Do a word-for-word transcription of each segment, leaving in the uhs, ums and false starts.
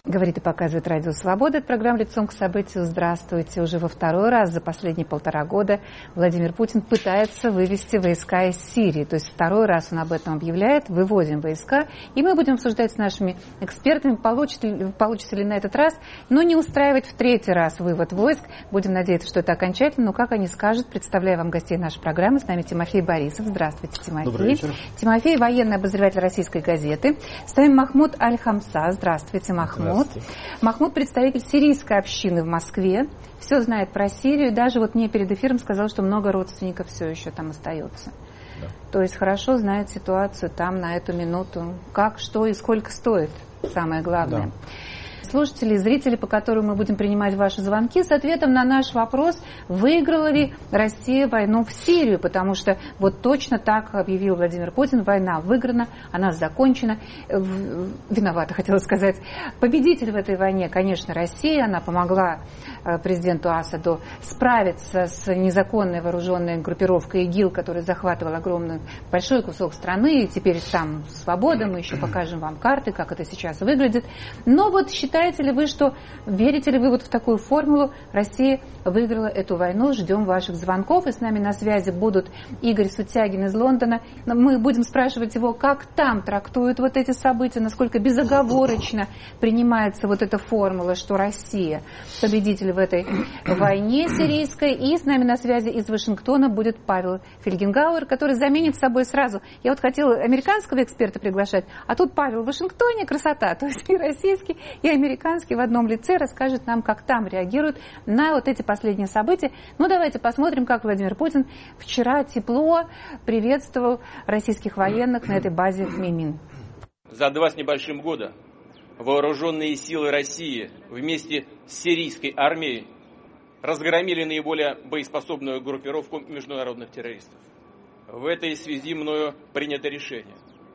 Говорит и показывает Радио Свобода. Это программа «Лицом к событию». Здравствуйте. Уже во второй раз за последние полтора года Владимир Путин пытается вывести войска из Сирии. То есть второй раз он об этом объявляет. Выводим войска. И мы будем обсуждать с нашими экспертами, получится ли, получится ли на этот раз, но не устраивать в третий раз вывод войск. Будем надеяться, что это окончательно. Но как они скажут, представляю вам гостей нашей программы. С нами Тимофей Борисов. Здравствуйте, Тимофей. Добрый вечер. Тимофей, военный обозреватель «Российской газеты». С нами Махмуд Аль-Хамса. Здравствуйте, Махмуд. Махмуд, представитель сирийской общины в Москве, все знает про Сирию, даже вот мне перед эфиром сказал, что много родственников все еще там остается. Да. То есть хорошо знает ситуацию там на эту минуту, как, что и сколько стоит, самое главное. Да. Слушатели и зрители, по которым мы будем принимать ваши звонки, с ответом на наш вопрос, выиграла ли Россия войну в Сирию, потому что вот точно так объявил Владимир Путин: война выиграна, она закончена, виновата, хотела сказать. Победитель в этой войне, конечно, Россия, она помогла президенту Асаду справиться с незаконной вооруженной группировкой ИГИЛ, которая захватывала огромный, большой кусок страны, и теперь там свобода, мы еще покажем вам карты, как это сейчас выглядит. Но вот считаю, Считаете ли вы, что, верите ли вы вот в такую формулу, Россия выиграла эту войну? Ждем ваших звонков. И с нами на связи будут Игорь Сутягин из Лондона. Мы будем спрашивать его, как там трактуют вот эти события, насколько безоговорочно принимается вот эта формула, что Россия победитель в этой войне сирийской. И с нами на связи из Вашингтона будет Павел Фельгенгауэр, который заменит собой сразу. Я вот хотела американского эксперта приглашать, а тут Павел в Вашингтоне, красота. То есть и российский, и американский. Американский в одном лице расскажет нам, как там реагируют на вот эти последние события. Ну, давайте посмотрим, как Владимир Путин вчера тепло приветствовал российских военных на этой базе Мимин. За два с небольшим года вооруженные силы России вместе с сирийской армией разгромили наиболее боеспособную группировку международных террористов. В этой связи мною принято решение.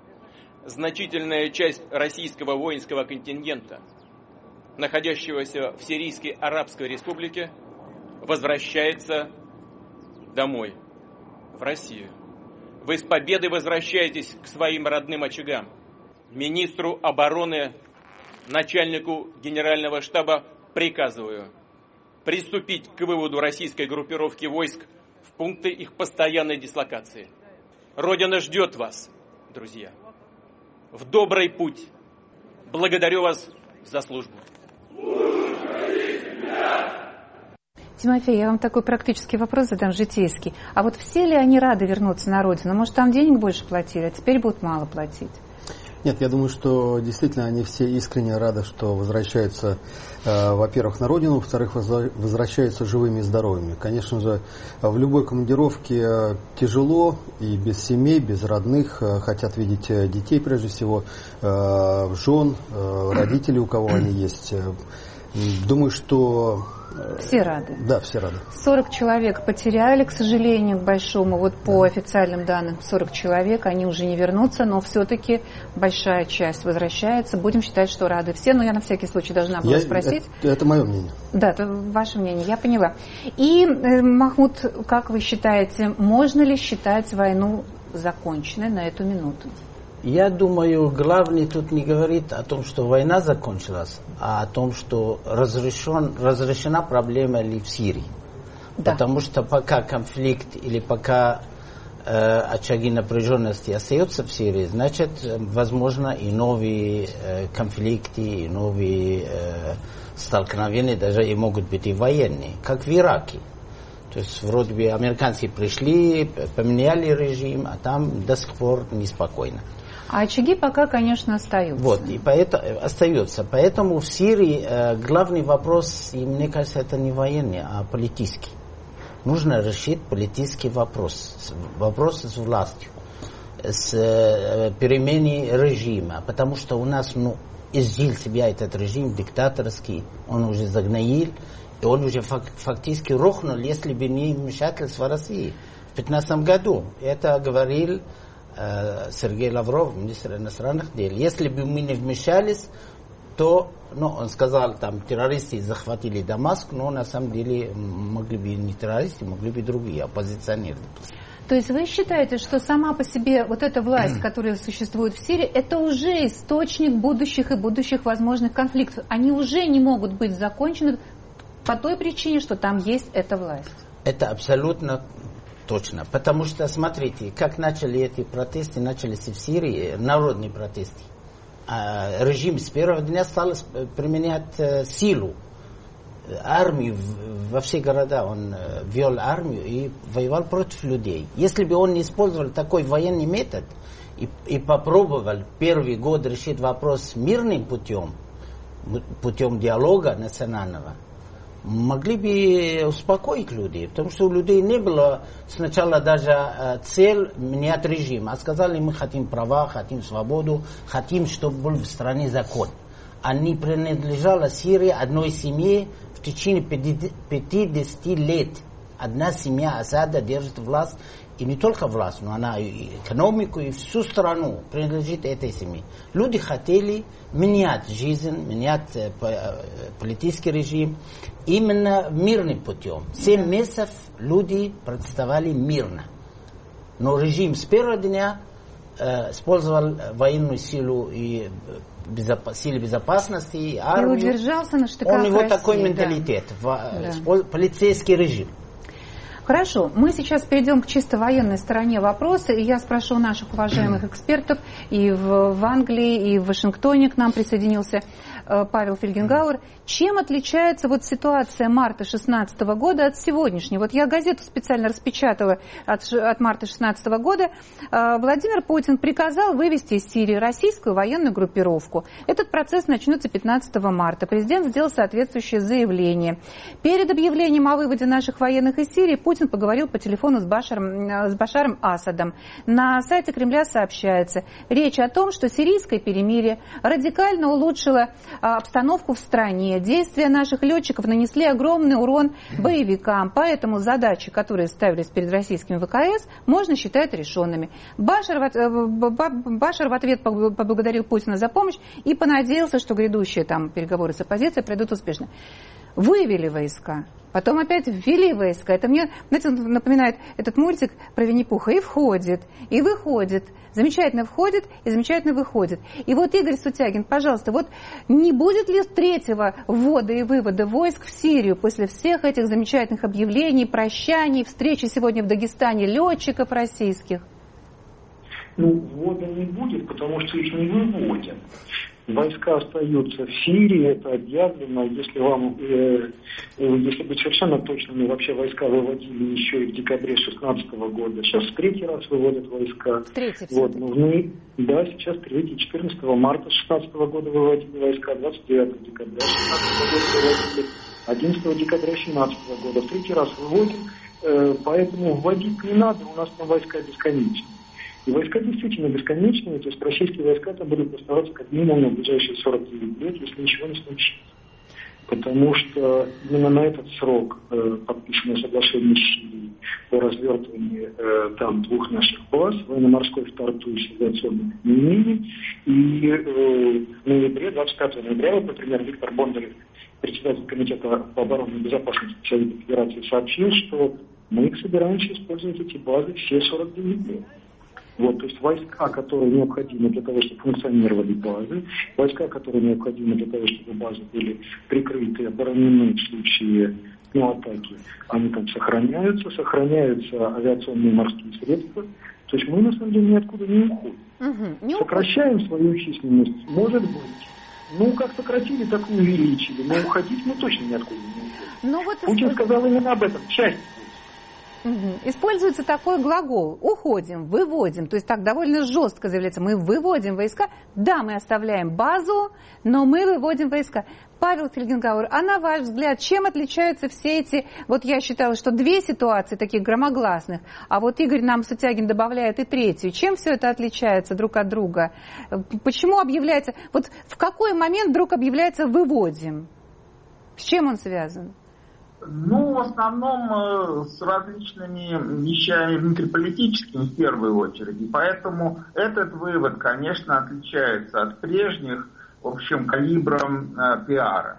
Значительная часть российского воинского контингента, находящегося в Сирийской Арабской Республике, возвращается домой, в Россию. Вы с победой возвращаетесь к своим родным очагам. Министру обороны, начальнику генерального штаба приказываю приступить к выводу российской группировки войск в пункты их постоянной дислокации. Родина ждет вас, друзья. В добрый путь. Благодарю вас за службу. Тимофей, я вам такой практический вопрос задам, житейский. А вот все ли они рады вернуться на родину? Может, там денег больше платили, а теперь будут мало платить? Нет, я думаю, что действительно они все искренне рады, что возвращаются, э, во-первых, на родину, во-вторых, возвращаются живыми и здоровыми. Конечно же, в любой командировке тяжело, и без семей, без родных, э, хотят видеть детей, прежде всего, э, жен, э, родителей, у кого они есть. Думаю, что... Все рады. Да, все рады. сорок человек потеряли, к сожалению, к большому, вот по да. официальным данным, сорок человек, они уже не вернутся, но все-таки большая часть возвращается. Будем считать, что рады все, но я на всякий случай должна была я, спросить. Это, это мое мнение. Да, это ваше мнение, я поняла. И, Махмуд, как вы считаете, можно ли считать войну законченной на эту минуту? Я думаю, главное тут не говорит о том, что война закончилась, а о том, что разрешен, разрешена проблема ли в Сирии. Да. Потому что пока конфликт или пока э, очаги напряженности остаются в Сирии, значит, возможно, и новые э, конфликты, и новые э, столкновения, даже и могут быть и военные, как в Ираке. То есть, вроде бы, американцы пришли, поменяли режим, а там до сих пор неспокойно. А очаги пока, конечно, остаются. Вот, и поэтому остается. Поэтому в Сирии э, главный вопрос, и мне кажется, это не военный, а политический. Нужно решить политический вопрос. Вопрос с властью, с э, переменой режима. Потому что у нас, ну, изжил себя этот режим диктаторский, он уже загноил, и он уже фак- фактически рухнул, если бы не вмешательство России. В две тысячи пятнадцатом году это говорил Сергей Лавров, министр иностранных дел. Если бы мы не вмешались, то, ну, он сказал, там, террористы захватили Дамаск, но на самом деле могли бы не террористы, могли бы другие оппозиционеры. То есть вы считаете, что сама по себе вот эта власть, которая существует в Сирии, это уже источник будущих и будущих возможных конфликтов? Они уже не могут быть закончены по той причине, что там есть эта власть? Это абсолютно точно. Потому что, смотрите, как начали эти протесты, начались в Сирии, народные протесты. А режим с первого дня стал применять э, силу. Армию во все города, он э, вел армию и воевал против людей. Если бы он не использовал такой военный метод и, и попробовал первый год решить вопрос мирным путем, путем диалога национального, могли бы успокоить людей, потому что у людей не было сначала даже э, цель менять режим, а сказали, мы хотим права, хотим свободу, хотим, чтобы был в стране закон. Они принадлежали Сирии одной семье в течение пятидесяти лет. Одна семья Асада держит власть, и не только власть, но она и экономику, и всю страну принадлежит этой семье. Люди хотели менять жизнь, менять э, политический режим именно мирным путем. Семь месяцев люди протестовали мирно. Но режим с первого дня э, использовал военную силу и безопас, силы безопасности, и армию. И удержался на штыках У него России, такой да. менталитет, в, Да. полицейский режим. Хорошо, мы сейчас перейдем к чисто военной стороне вопроса, и я спрошу наших уважаемых экспертов, и в, в Англии, и в Вашингтоне к нам присоединился э, Павел Фельгенгауэр. Чем отличается вот ситуация марта шестнадцатого года от сегодняшней? Вот я газету специально распечатала от, от марта шестнадцатого года. Э, Владимир Путин приказал вывести из Сирии российскую военную группировку. Этот процесс начнется пятнадцатого марта. Президент сделал соответствующее заявление. Перед объявлением о выводе наших военных из Сирии Путин поговорил по телефону с Башаром, с Башаром Асадом. На сайте Кремля сообщается, речь о том, что сирийское перемирие радикально улучшило обстановку в стране. Действия наших летчиков нанесли огромный урон боевикам, поэтому задачи, которые ставились перед российским ВКС, можно считать решенными. Башар в, Башар в ответ поблагодарил Путина за помощь и понадеялся, что грядущие там переговоры с оппозицией пройдут успешно. Вывели войска, потом опять ввели войска. Это мне, знаете, напоминает этот мультик про Винни-Пуха. И входит, и выходит. Замечательно входит и замечательно выходит. И вот, Игорь Сутягин, пожалуйста, вот не будет ли третьего ввода и вывода войск в Сирию после всех этих замечательных объявлений, прощаний, встречи сегодня в Дагестане летчиков российских? Ну, ввода не будет, потому что их не выводят. Войска остаются в Сирии, это объявлено. Если вам, э, если быть совершенно точными, вообще войска выводили еще и в декабре шестнадцатого года. Сейчас в третий раз выводят войска. Третий вот, нужны, да, сейчас третий, четырнадцатого марта шестнадцатого года выводили войска, двадцать девятого декабря шестнадцатого года выводили, одиннадцатого декабря семнадцатого года. В третий раз выводим, э, поэтому вводить не надо, у нас там войска бесконечны. И войска действительно бесконечные, то есть российские войска там будут оставаться как минимум на ближайшие сорок девять лет, если ничего не случится. Потому что именно на этот срок э, подписано соглашение с Сирией о развертывании э, там двух наших баз, военно-морской в Тарту и с авиационными применениями. И э, в ноябре, двадцать пятого ноября, вот, например, Виктор Бондарев, председатель комитета по обороне и безопасности Совета Федерации, сообщил, что мы собираемся использовать эти базы все сорок девять лет. Вот, то есть войска, которые необходимы для того, чтобы функционировали базы, войска, которые необходимы для того, чтобы базы были прикрыты, оборонены в случае ну, атаки, они там сохраняются, сохраняются авиационные и морские средства. То есть мы, на самом деле, ниоткуда не уходим. Угу, не Сокращаем уходим. Свою численность, может быть. Ну, как сократили, так и увеличили. Но уходить мы точно ниоткуда не уходим. Ну, вот Путин исп... сказал именно об этом. Часть. Угу. Используется такой глагол «уходим», «выводим», то есть так довольно жестко заявляется, мы выводим войска, да, мы оставляем базу, но мы выводим войска. Павел Фельгенгауэр, а на ваш взгляд, чем отличаются все эти, вот я считала, что две ситуации таких громогласных, а вот Игорь нам Сутягин добавляет и третью, чем все это отличается друг от друга? Почему объявляется, вот в какой момент вдруг объявляется «выводим»? С чем он связан? Ну, в основном с различными вещами внутриполитическими в первую очередь. И поэтому этот вывод, конечно, отличается от прежних, в общем, калибром э, пиара.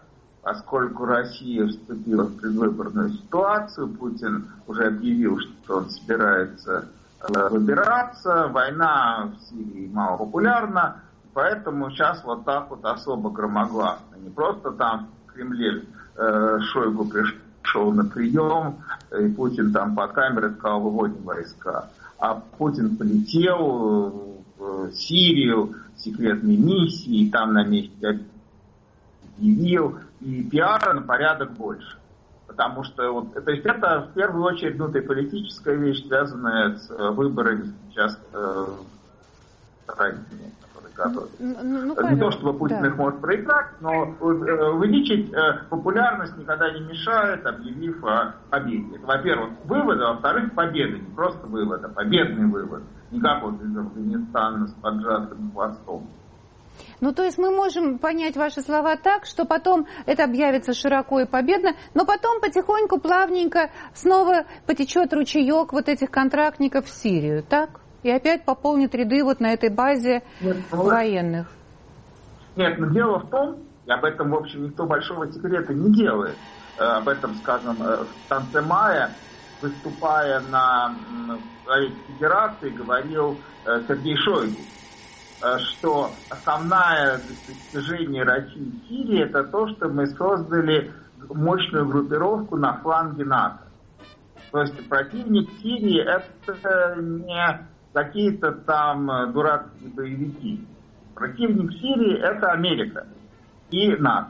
поскольку Россия вступила в предвыборную ситуацию, Путин уже объявил, что он собирается выбираться, война в Сирии малопопулярна, поэтому сейчас вот так вот особо громогласно. Не просто там в Кремле э, Шойгу пришел на прием, и Путин там по камере сказал: выводим войска. А Путин полетел в Сирию, секретной миссии, там на месте объявил, и пиара на порядок больше. Потому что вот, то есть это в первую очередь внутриполитическая вещь, связанная с выборами сейчас э, которые готовят. Ну, ну, не то, чтобы Путин да. их может проиграть, но э, увеличить э, популярность никогда не мешает, объявив о победе. Во-первых, выводы, а во-вторых, победа. Не просто вывод, а победный вывод. Не как вот из Афганистана с поджатым хвостом. Ну, то есть мы можем понять ваши слова так, что потом это объявится широко и победно, но потом потихоньку, плавненько снова потечет ручеек вот этих контрактников в Сирию, так? И опять пополнит ряды вот на этой базе Нет, военных. Нет, но дело в том, и об этом, в общем, никто большого секрета не делает. Об этом, скажем, в конце мая, выступая на Совете Федерации, говорил Сергей Шойгу, что основное достижение России в Сирии — это то, что мы создали мощную группировку на фланге НАТО. То есть противник Сирии — это не какие-то там дурацкие боевики. Противник Сирии — это Америка и НАТО.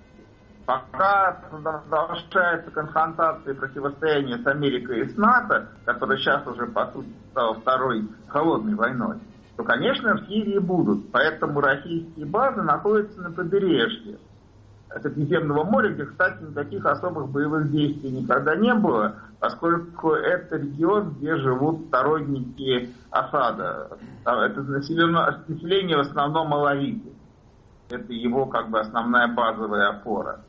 Пока продолжается конфронтация и противостояние с Америкой и с НАТО, которая сейчас уже, по сути, стала второй холодной войной, то, конечно, в Сирии будут. Поэтому российские базы находятся на побережье Средиземного моря, где, кстати, никаких особых боевых действий никогда не было, поскольку это регион, где живут сторонники Асада. Это население в основном алавиты. Это его как бы основная базовая опора.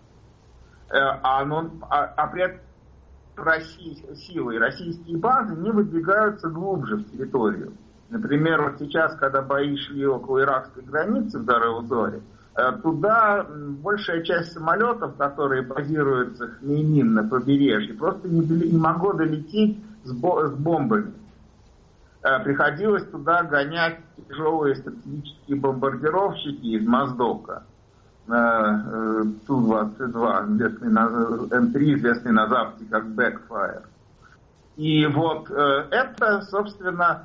А, ну, а, а при этом России, силы и российские базы не выдвигаются глубже в территорию. Например, вот сейчас, когда бои шли около иракской границы в Дар-эль-Зоре, туда большая часть самолетов, которые базируются в Хмеймим на побережье, просто не, не могло долететь с, бо- с бомбами. Приходилось туда гонять тяжелые стратегические бомбардировщики из Моздока. Ту двадцать два, известный на, эм три, известный на Западе как Backfire. И вот это, собственно,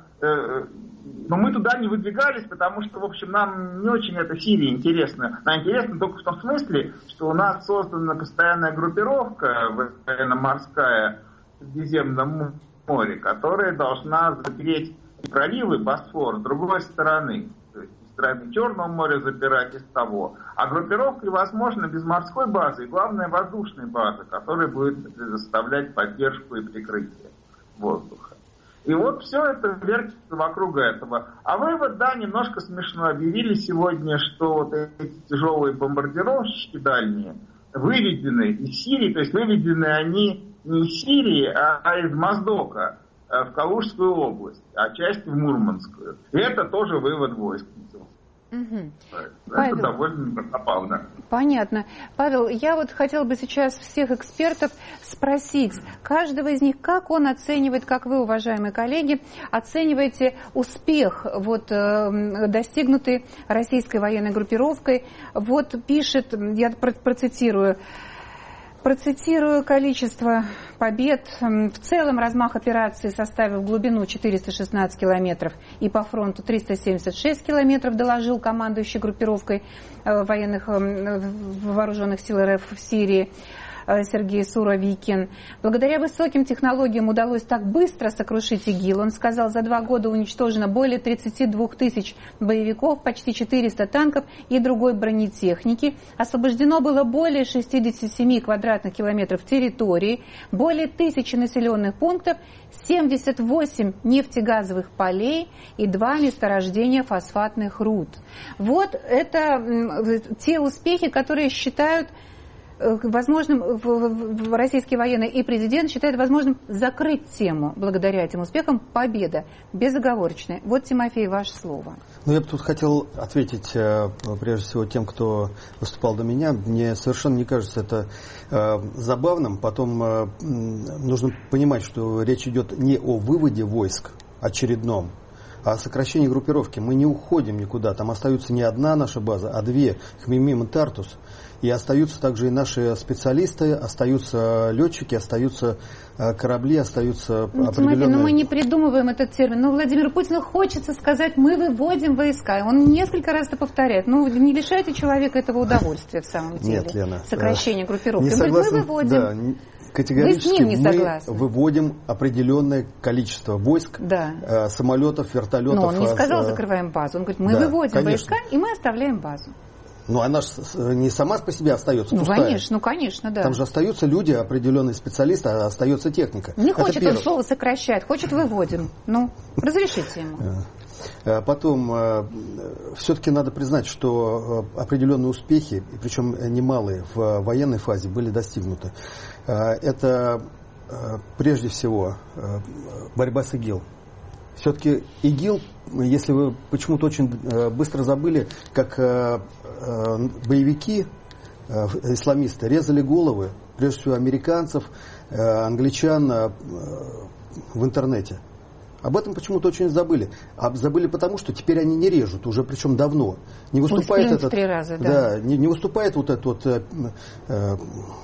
но мы туда не выдвигались, потому что, в общем, нам не очень эта Сирия интересна. Нам интересно только в том смысле, что у нас создана постоянная группировка военно-морская в Средиземном море, которая должна запереть проливы Босфор с другой стороны. То есть из стороны Черного моря запирать, из того. А группировка возможна без морской базы и, главное, воздушной базы, которая будет предоставлять поддержку и прикрытие воздуха. И вот все это вертится вокруг этого. А вывод, да, немножко смешно. Объявили сегодня, что вот эти тяжелые бомбардировщики дальние выведены из Сирии, то есть выведены они не из Сирии, а, а из Моздока в Калужскую область, а часть в Мурманскую. И это тоже вывод войск. Угу. Это Павел, довольно забавно. Понятно. Павел, я вот хотела бы сейчас всех экспертов спросить, каждого из них, как он оценивает, как вы, уважаемые коллеги, оцениваете успех, вот, э, достигнутый российской военной группировкой. Вот пишет, я процитирую, Процитирую количество побед. В целом размах операции составил глубину четыреста шестнадцать километров и по фронту триста семьдесят шесть километров, доложил командующий группировкой военных вооруженных сил эр эф в Сирии Сергей Суровикин. Благодаря высоким технологиям удалось так быстро сокрушить ИГИЛ. Он сказал, за два года уничтожено более тридцати двух тысяч боевиков, почти четыреста танков и другой бронетехники. Освобождено было более шестидесяти семи квадратных километров территории, более тысячи населенных пунктов, семьдесят восемь нефтегазовых полей и два месторождения фосфатных руд. Вот это те успехи, которые считают возможным, российские военные и президент считают возможным закрыть тему благодаря этим успехам. Победа безоговорочная. Вот, Тимофей, ваше слово. Ну, я бы тут хотел ответить, прежде всего, тем, кто выступал до меня. Мне совершенно не кажется это э, забавным. Потом э, нужно понимать, что речь идет не о выводе войск очередном, а о сокращении группировки. Мы не уходим никуда. Там остаются не одна наша база, а две. Хмимим и Тартус. И остаются также и наши специалисты, остаются летчики, остаются корабли, остаются ну, определенные... Тимофей, ну мы не придумываем этот термин. Ну, Владимиру Путину хочется сказать, мы выводим войска. Он несколько раз это повторяет. Ну, не лишайте человека этого удовольствия в самом деле. Нет, Лена. Сокращение группировки. Не согласен, мы выводим. Да, категорически Вы с ним не согласны. Мы выводим определенное количество войск, да. самолетов, вертолетов. Но он не сказал, закрываем базу. Он говорит, мы да, выводим конечно. войска, и мы оставляем базу. Ну, она же не сама по себе остается ну, пустая. Конечно, ну, конечно, да. Там же остаются люди, определенные специалисты, а остается техника. Не Это хочет первое. Он слово сокращать, хочет выводим. Ну, разрешите ему. Потом, все-таки надо признать, что определенные успехи, причем немалые, в военной фазе были достигнуты. Это, прежде всего, борьба с ИГИЛ. Все-таки ИГИЛ, если вы почему-то очень быстро забыли, как боевики, исламисты, резали головы, прежде всего, американцев, англичан в интернете. Об этом почему-то очень забыли. А забыли потому, что теперь они не режут, уже причем давно. Не выступает этот, три раза, да. Да, не, не выступает вот этот вот... Э,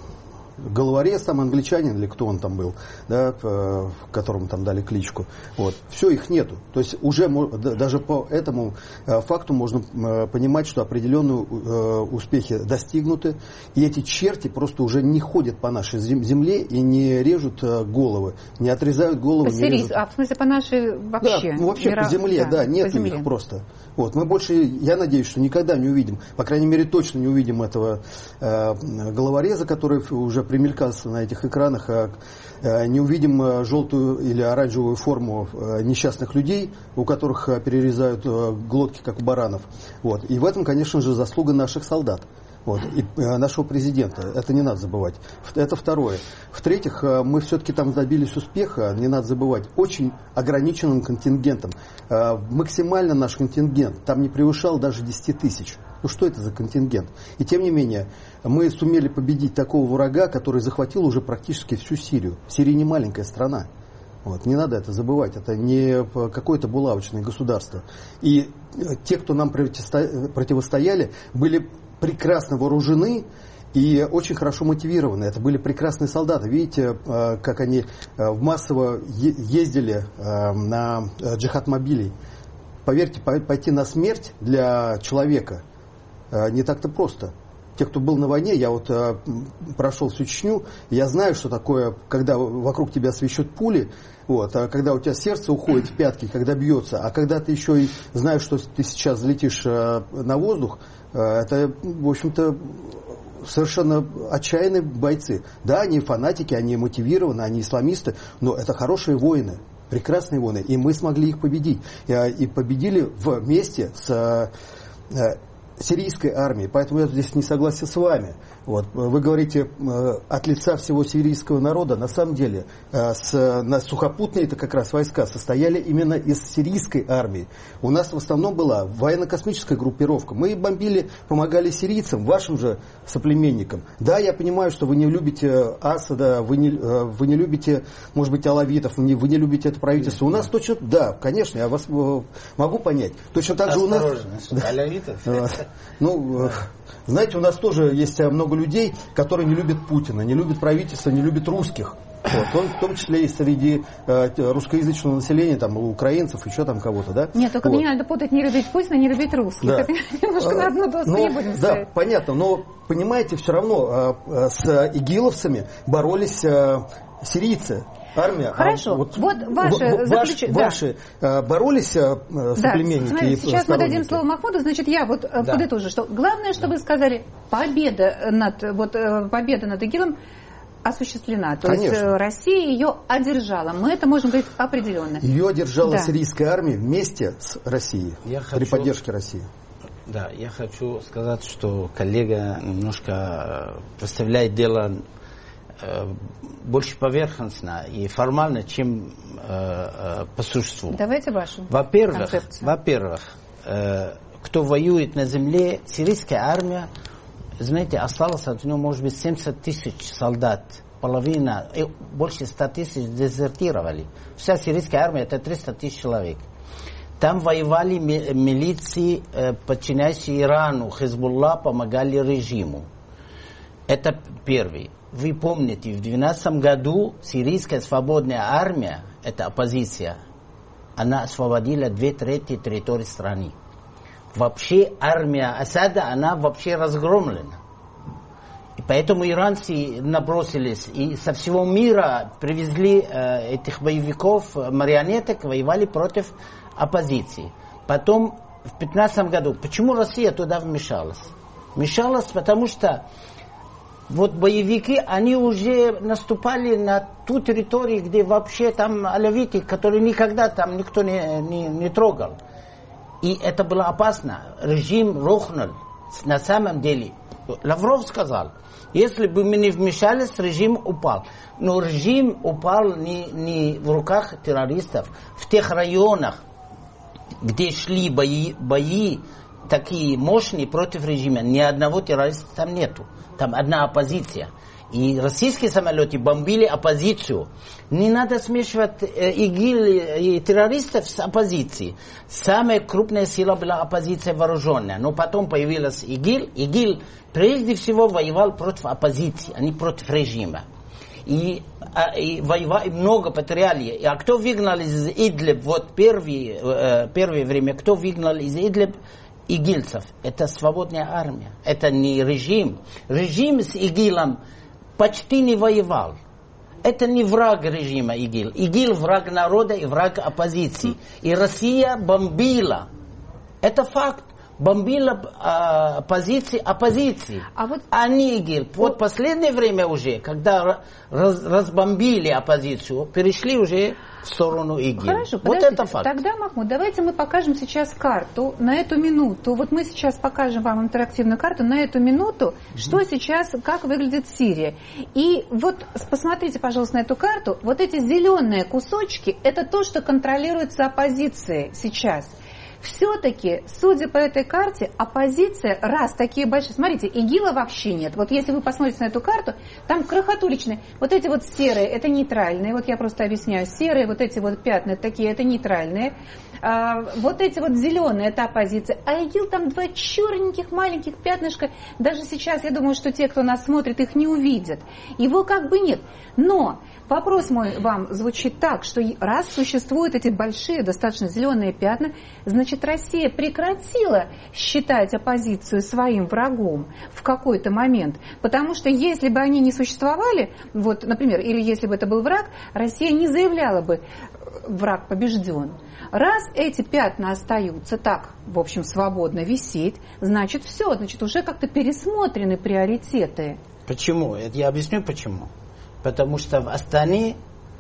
головорез там англичанин или кто он там был, да, которому там дали кличку. Вот. Все, их нету. То есть уже даже по этому факту можно понимать, что определенные успехи достигнуты, и эти черти просто уже не ходят по нашей земле и не режут головы, не отрезают головы. По Сирии, а в смысле по нашей вообще? Да, вообще мира... по земле, да, да нет их просто. Вот. Мы больше, я надеюсь, что никогда не увидим, по крайней мере, точно не увидим этого э, головореза, который уже примелькался на этих экранах, а э, не увидим желтую или оранжевую форму э, несчастных людей, у которых э, перерезают э, глотки, как у баранов. Вот. И в этом, конечно же, заслуга наших солдат. Вот, и э, нашего президента, это не надо забывать. Это второе. В-третьих, э, мы все-таки там добились успеха, не надо забывать, очень ограниченным контингентом. Э, максимально наш контингент там не превышал даже десять тысяч. Ну что это за контингент? И тем не менее, мы сумели победить такого врага, который захватил уже практически всю Сирию. Сирия не маленькая страна. Вот, не надо это забывать, это не какое-то булавочное государство. И те, кто нам противостояли, были прекрасно вооружены и очень хорошо мотивированы. Это были прекрасные солдаты. Видите, как они массово ездили на джихад-мобилей. Поверьте, пойти на смерть для человека не так-то просто. Те, кто был на войне, я вот э, прошел всю Чечню, я знаю, что такое, когда вокруг тебя свищут пули, вот, а когда у тебя сердце уходит в пятки, когда бьется, а когда ты еще и знаешь, что ты сейчас взлетишь э, на воздух, э, это, в общем-то, совершенно отчаянные бойцы. Да, они фанатики, они мотивированы, они исламисты, но это хорошие воины. Прекрасные воины, и мы смогли их победить. И, и победили вместе с э, сирийской армией. Поэтому я здесь не согласен с вами. Вот. Вы говорите э, от лица всего сирийского народа. На самом деле э, с, на сухопутные это как раз войска состояли именно из сирийской армии. У нас в основном была военно-космическая группировка. Мы бомбили, помогали сирийцам, вашим же соплеменникам. Да, я понимаю, что вы не любите Асада, вы не, э, вы не любите, может быть, алавитов, вы не, вы не любите это правительство. У нас точно, да, конечно, я вас э, могу понять. Точно так же у нас... Алавитов? Ну, знаете, у нас тоже есть много людей, которые не любят Путина, не любят правительство, не любят русских. Вот. Он, в том числе и среди э, русскоязычного населения, там, украинцев, еще там кого-то, да? Нет, только вот. Не надо путать не любить Путина, не любить русских. Да. Это немножко а, на одну доску но, не будем ставить. Да, понятно, но, понимаете, все равно э, с игиловцами боролись э, сирийцы. Армия. Хорошо. А вот, вот ваши заключения. Да. Ваши э, боролись э, соплеменники. Да, смотрите, сейчас мы дадим слово Махмуду. Значит, я вот да. подытожу, что главное, чтобы да. сказали, победа над, вот, победа над ИГИЛом осуществлена. То Конечно. есть Россия ее одержала. Мы это можем говорить определенно. Ее одержала да. сирийская армия вместе с Россией. Я при хочу... поддержке России. Да, я хочу сказать, что коллега немножко представляет дело э, больше поверхностно и формально, чем э, э, по существу. Давайте вашу Во-первых, концепцию. во-первых, э, кто воюет на земле, сирийская армия, знаете, осталось от нее, может быть, семьдесят тысяч солдат. Половина, и больше ста тысяч дезертировали. Вся сирийская армия это триста тысяч человек. Там воевали милиции, э, подчиняющие Ирану, Хизбулла, помогали режиму. Это первый. Вы помните, в две тысячи двенадцатом году сирийская свободная армия, это оппозиция, она освободила две трети территории страны. Вообще армия Асада, она вообще разгромлена. И поэтому иранцы набросились и со всего мира привезли э, этих боевиков, марионеток, воевали против оппозиции. Потом в две тысячи пятнадцатом году, почему Россия туда вмешалась? Вмешалась, потому что вот боевики, они уже наступали на ту территорию, где вообще там алавиты, которые никогда там никто не, не, не трогал. И это было опасно. Режим рухнул. На самом деле, Лавров сказал, если бы мы не вмешались, режим упал. Но режим упал не, не в руках террористов. В тех районах, где шли бои, бои такие мощные против режима, ни одного террориста там нету. Там одна оппозиция. И российские самолеты бомбили оппозицию. Не надо смешивать э, ИГИЛ и террористов с оппозицией. Самая крупная сила была оппозиция вооруженная. Но потом появилась ИГИЛ. ИГИЛ прежде всего воевал против оппозиции, а не против режима. И, а, и воевали, много потеряли. А кто выгнал из Идлиб, вот первые, э, первое время, кто выгнал из Идлиб игильцев? Это свободная армия. Это не режим. Режим с ИГИЛом почти не воевал. Это не враг режима ИГИЛ. ИГИЛ враг народа и враг оппозиции. И Россия бомбила. Это факт. Бомбила э, позиции оппозиции. А, вот... а не ИГИЛ. Вот в последнее время уже, когда раз, разбомбили оппозицию, перешли уже в сторону ИГИЛ. Хорошо, вот это факт. Тогда, Махмуд, давайте мы покажем сейчас карту на эту минуту. Вот мы сейчас покажем вам интерактивную карту на эту минуту, mm-hmm. что сейчас, как выглядит Сирия. И вот посмотрите, пожалуйста, на эту карту. Вот эти зеленые кусочки, это то, что контролируется оппозицией сейчас. Все-таки, судя по этой карте, оппозиция, раз такие большие... Смотрите, ИГИЛа вообще нет. Вот если вы посмотрите на эту карту, там крохотуличные. Вот эти вот серые, это нейтральные. Вот я просто объясняю. Серые, вот эти вот пятна, такие, это нейтральные. А, вот эти вот зеленые, это оппозиция. А ИГИЛ там два черненьких маленьких пятнышка. Даже сейчас, я думаю, что те, кто нас смотрит, их не увидят. Его как бы нет. Но... Вопрос мой вам звучит так, что раз существуют эти большие, достаточно зеленые пятна, значит, Россия прекратила считать оппозицию своим врагом в какой-то момент. Потому что если бы они не существовали, вот, например, или если бы это был враг, Россия не заявляла бы «враг побежден». Раз эти пятна остаются так, в общем, свободно висеть, значит, все, значит, уже как-то пересмотрены приоритеты. Почему? Я объясню, почему. Потому что в Астане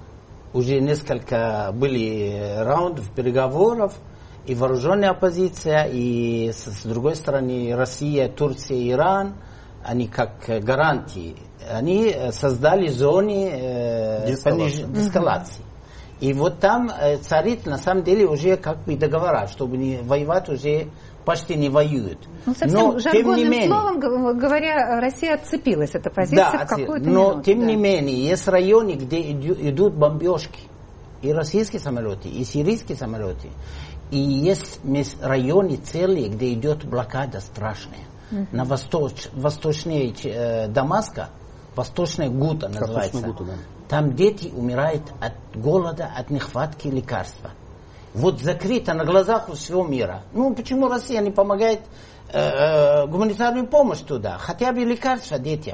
уже несколько были раундов переговоров, и вооруженная оппозиция, и с, с другой стороны Россия, Турция, Иран, они как гарантии, они создали зоны э, дескалации. дескалации. И вот там э, царит на самом деле уже как бы договора, чтобы не воевать уже почти не воюют. Ну, совсем но, жаргонным тем не менее, словом говоря, Россия отцепилась от оппозиции да, в какую-то но минуту. Тем да. не менее, есть районы, где идут бомбежки. И российские самолеты, и сирийские самолеты. И есть районы целые, где идет блокада страшная. Uh-huh. На восточ, восточнее э, Дамаска, восточная Гута называется. Гута, да. Там дети умирают от голода, от нехватки лекарства. Вот закрыто на глазах у всего мира. Ну, почему Россия не помогает э, э, гуманитарную помощь туда? Хотя бы лекарства детям.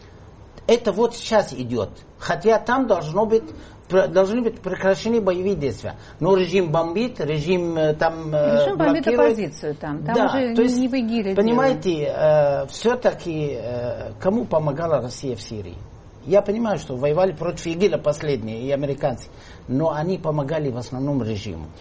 Это вот сейчас идет. Хотя там должно быть, должны быть прекращены боевые действия. Но режим бомбит, режим там э, режим бомбит оппозицию там. Там да, уже то есть, не в ИГИЛе. понимаете, э, все-таки э, кому помогала Россия в Сирии? Я понимаю, что воевали против ИГИЛа последние, и американцы. Но они помогали в основном режиму.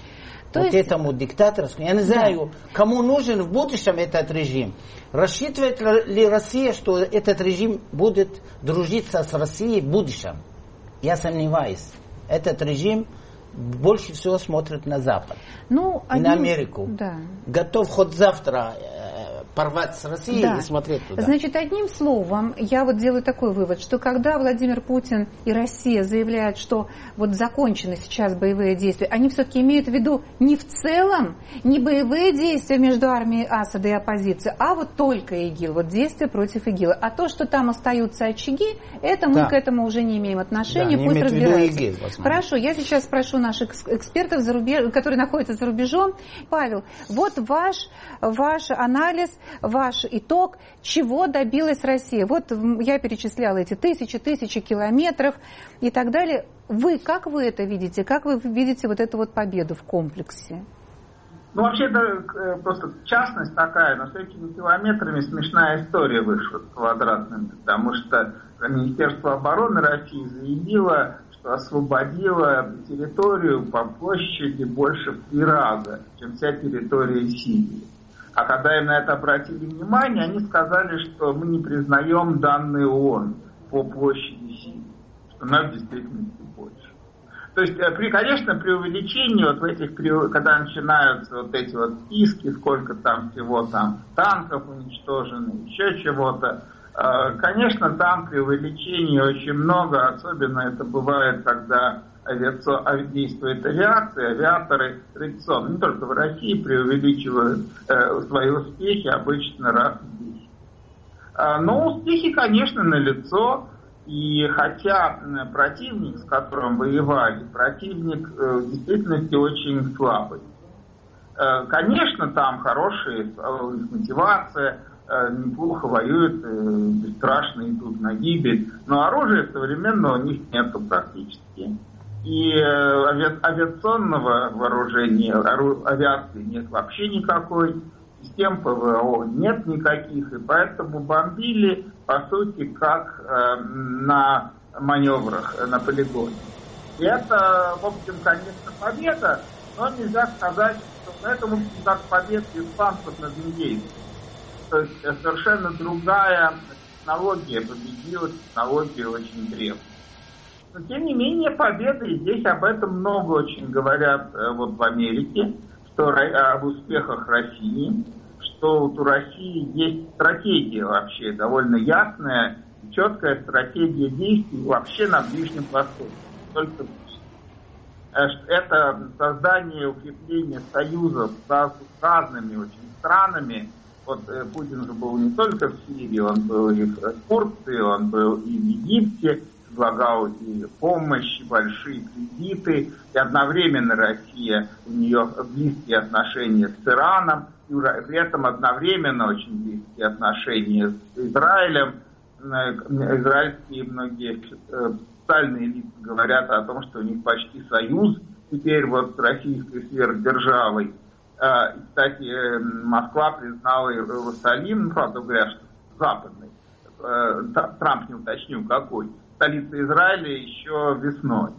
То вот есть... этому диктаторскому. Я не знаю, да. кому нужен в будущем этот режим. Рассчитывает ли Россия, что этот режим будет дружиться с Россией в будущем? Я сомневаюсь. Этот режим больше всего смотрит на Запад. Ну, и одним... на Америку. Да. Готов хоть завтра порвать с Россией да. и смотреть туда. Значит, одним словом, я вот делаю такой вывод, что когда Владимир Путин и Россия заявляют, что вот закончены сейчас боевые действия, они все-таки имеют в виду не в целом, не боевые действия между армией Асада и оппозицией, а вот только ИГИЛ, вот действия против ИГИЛа. А то, что там остаются очаги, это мы да. к этому уже не имеем отношения, да, пусть разбираются. ИГИЛ, Хорошо, я сейчас спрошу наших экспертов, за рубеж... которые находятся за рубежом. Павел, вот ваш, ваш анализ, ваш итог, чего добилась Россия. Вот я перечисляла эти тысячи, тысячи километров и так далее. Вы, как вы это видите? Как вы видите вот эту вот победу в комплексе? Ну, вообще, это просто частность такая, но с этими километрами смешная история вышла квадратными, потому что Министерство обороны России заявило, что освободило территорию по площади больше в три раза, чем вся территория Сирии. А когда им на это обратили внимание, они сказали, что мы не признаем данные ООН по площади Сирии, что нас действительно больше. То есть, при, конечно, при увеличении вот в этих, когда начинаются вот эти вот списки, сколько там всего там танков уничтожено, еще чего-то, конечно, там при увеличении очень много, особенно это бывает, когда авиаци... действует авиация, авиаторы традиционно, не только в России, преувеличивают э, свои успехи обычно раз в десять. Но успехи, конечно, налицо. И хотя противник, с которым воевали, противник э, в действительности очень слабый. Э, конечно, там хорошая э, мотивация, э, неплохо воюют, э, бесстрашно идут на гибель, но оружия современного у них нету практически. И э, ави- авиационного вооружения, ору- авиации нет вообще никакой. Систем ПВО нет никаких, и поэтому бомбили, по сути, как э, на маневрах, на полигоне. И это, в общем, конечно, победа, но нельзя сказать, что это, в общем, как победа испанцев над индейцами. То есть совершенно другая технология победила, технология очень древняя. Но, тем не менее, победа, и здесь об этом много очень говорят э, вот в Америке, что об успехах России, что вот у России есть стратегия вообще довольно ясная, четкая стратегия действий вообще на Ближнем Востоке. Только это создание, укрепление союзов с разными очень странами. Вот Путин же был не только в Сирии, он был и в Турции, он был и в Египте, предлагал и помощь, и большие кредиты, и одновременно Россия, у нее близкие отношения с Ираном, и при этом одновременно очень близкие отношения с Израилем. Израильские многие социальные лица говорят о том, что у них почти союз теперь вот с российской сверхдержавой. И, кстати, Москва признала Иерусалим, ну, правда, говорят, что западный, Трамп не уточнил какой, столица Израиля еще весной.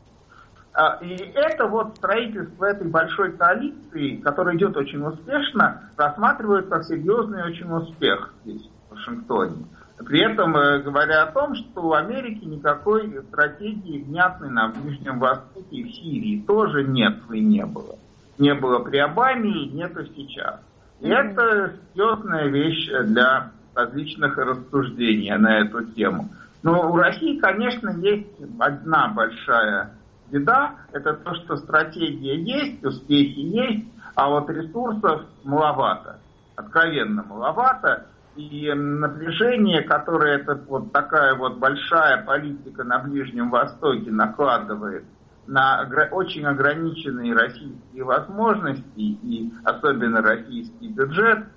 И это вот строительство этой большой коалиции, которая идет очень успешно, рассматривают как серьезный очень успех здесь, в Вашингтоне. При этом говоря о том, что у Америки никакой стратегии внятной на Ближнем Востоке и в Сирии тоже нет и не было. Не было при Обаме и нету сейчас. И mm-hmm. это серьезная вещь для различных рассуждений на эту тему. Но у России, конечно, есть одна большая беда. Это то, что стратегия есть, успехи есть, а вот ресурсов маловато. Откровенно маловато. И напряжение, которое эта вот такая вот большая политика на Ближнем Востоке накладывает на очень ограниченные российские возможности и особенно российский бюджет,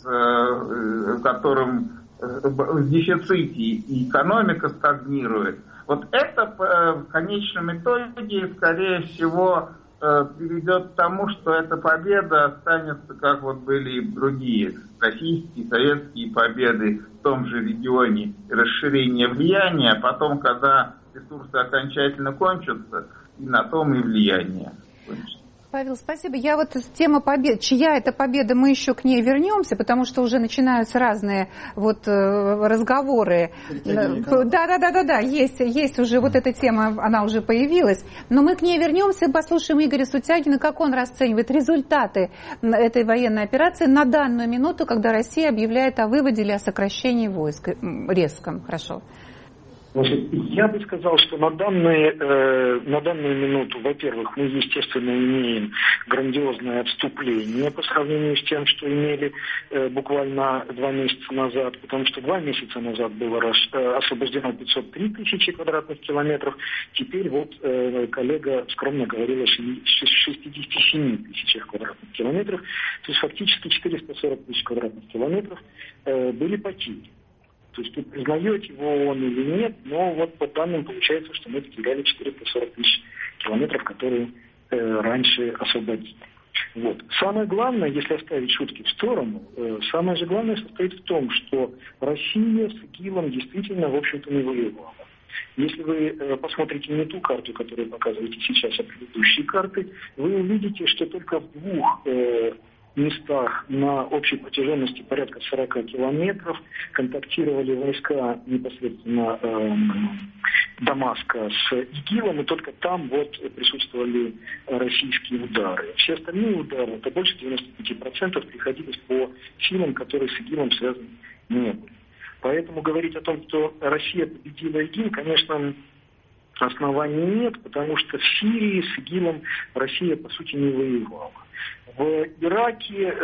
с которым в дефиците и экономика стагнирует. Вот это в конечном итоге, скорее всего, приведет к тому, что эта победа останется, как вот были и другие российские, советские победы в том же регионе, расширение влияния, а потом, когда ресурсы окончательно кончатся, и на том и влияние кончится. Павел, спасибо. Я вот тема побед, чья это победа, мы еще к ней вернемся, потому что уже начинаются разные вот разговоры. Да, да, да, да, да, есть, есть уже вот эта тема, она уже появилась. Но мы к ней вернемся, послушаем Игоря Сутягина, как он расценивает результаты этой военной операции на данную минуту, когда Россия объявляет о выводе или о сокращении войск резком. Хорошо. Значит, я бы сказал, что на, данные, э, на данную минуту, во-первых, мы, естественно, имеем грандиозное отступление по сравнению с тем, что имели э, буквально два месяца назад, потому что два месяца назад было рас, э, освобождено пятьсот три тысячи квадратных километров, теперь вот э, коллега скромно говорил о шестидесяти семи тысячах квадратных километров, то есть фактически четыреста сорок тысяч квадратных километров э, были потери. То есть вы признаете его он или нет, но вот по данным получается, что мы потеряли четыреста сорок тысяч километров, которые э, раньше освободили. Вот. Самое главное, если оставить шутки в сторону, э, самое же главное состоит в том, что Россия с ИГИЛом действительно, в общем-то, не воевала. Если вы э, посмотрите не ту карту, которую показываете сейчас, а предыдущие карты, вы увидите, что только в двух э, местах на общей протяженности порядка сорока километров контактировали войска непосредственно э, Дамаска с ИГИЛом, и только там вот присутствовали российские удары. Все остальные удары, это больше девяноста пяти процентов, приходились по силам, которые с ИГИЛом связаны не были. Поэтому говорить о том, что Россия победила ИГИЛ, конечно, оснований нет, потому что в Сирии с ИГИЛом Россия, по сути, не воевала. В Ираке э,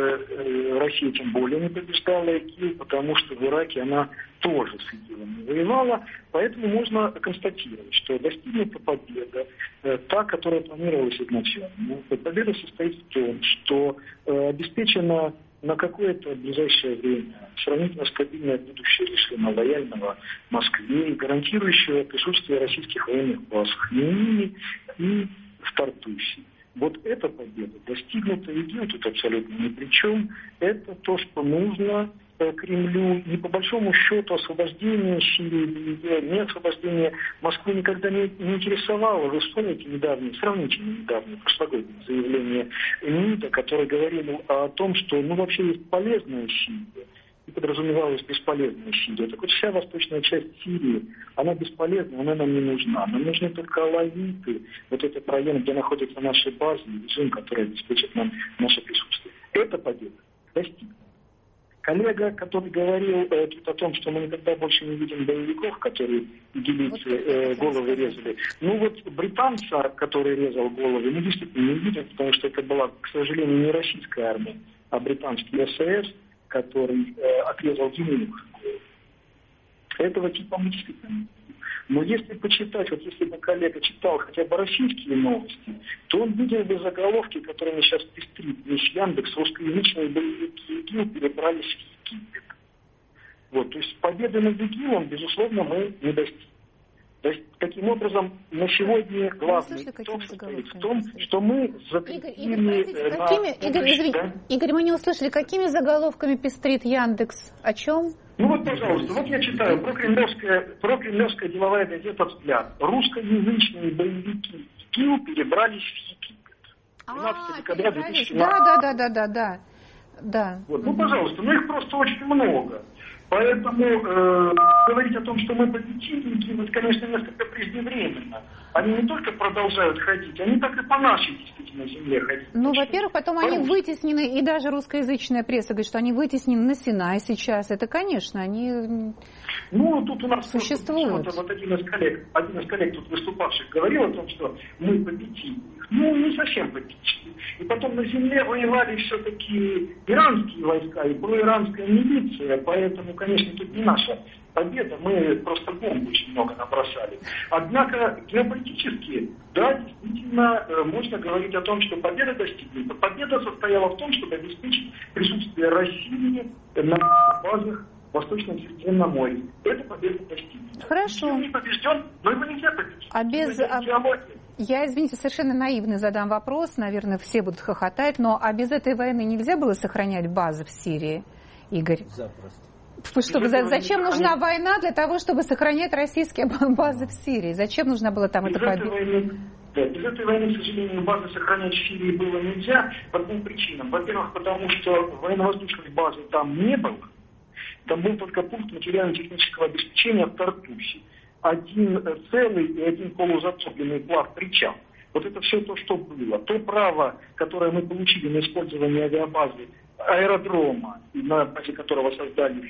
э, Россия тем более не побеждала ИГИЛ, потому что в Ираке она тоже с ИГИЛом не воевала. Поэтому можно констатировать, что достигнута победа, э, та, которая планировалась изначально. Победа состоит в том, что э, обеспечена на какое-то ближайшее время сравнительно стабильное будущее режима лояльного Москве и гарантирующего присутствие российских военных баз в Хмеймиме и в Тартусе. Вот эта победа достигнута, ИГИЛ тут абсолютно ни при чем. Это то, что нужно э, Кремлю. И по большому счету освобождение Сирии, не освобождение Москвы никогда не, не интересовало. Вы вспомните недавнее, сравнительно недавнее, прошлогоднее заявление МИДа, который говорил о том, что ну вообще есть полезная Сирия. И подразумевалась бесполезная Сирия. Так вот вся восточная часть Сирии, она бесполезна, она нам не нужна. Нам нужны только алавиты, вот этот район, где находятся наши базы, режим, который обеспечит нам наше присутствие. Эта победа достигнута. Коллега, который говорил э, тут о том, что мы никогда больше не видим боевиков, которые игилийцы э, головы резали. Ну вот британца, который резал головы, мы действительно не видим, потому что это была, к сожалению, не российская армия, а британский СС, который э, отрезал ему. Этого типа мы действительно не видим. Но если почитать, вот если бы коллега читал хотя бы российские новости, то он видел бы заголовки, которыми сейчас пестрит весь Яндекс, русскоязычные боевики ИГИЛ перебрались в Египет. Вот, то есть победы над ИГИЛом, безусловно, мы не достигли. То есть, таким образом, на сегодня главный итог состоит в том, что мы закрепили... Игорь, Игорь, на... какими, Игорь, извини, да? Игорь, мы не услышали, какими заголовками пестрит Яндекс? О чем? Ну вот, пожалуйста, вот я читаю, прокремлевская, прокремлевская деловая газета «Взгляд». Русскоязычные боевики ИГИЛ перебрались в Египет. двенадцатого декабря две тысячи семнадцатого. Да, да, да, да, да, да. Вот, ну, пожалуйста, ну их просто очень много. Поэтому э, говорить о том, что мы победили ИГИЛ, это, конечно, несколько преждевременно. Они не только продолжают ходить, они так и по нашей действительно земле ходить. Ну, во-первых, потом они вытеснены, и даже русскоязычная пресса говорит, что они вытеснены на Синай сейчас. Это, конечно, они ну, тут у нас существуют. Вот, вот один из коллег, один из коллег тут выступавших говорил о том, что мы победили их. Ну, не совсем победили. И потом на земле воевали все-таки иранские войска и проиранская милиция, поэтому, конечно, тут не наша победа, мы просто бомб очень много набросали. Однако геополитически, да, действительно, можно говорить о том, что победа достигнута. Победа состояла в том, чтобы обеспечить присутствие России на базах в Восточном Средиземном море. Эта победа достигнута. Хорошо. Он не побежден, но его нельзя победить. А без... Я, извините, совершенно наивно задам вопрос, наверное, все будут хохотать, но а без этой войны нельзя было сохранять базы в Сирии, Игорь? Запросто. Чтобы, зачем нужна война для того, чтобы сохранять российские базы в Сирии? Зачем нужна была там без эта победа? Войны, Да, без этой войны, к сожалению, базы сохранять в Сирии было нельзя по двум причинам. Во-первых, потому что военно-воздушной базы там не было. Там был только пункт материально-технического обеспечения в Тартусе. Один целый и один полузатопленный плав-причал. Вот это все то, что было. То право, которое мы получили на использование авиабазы, аэродрома, на базе которого создали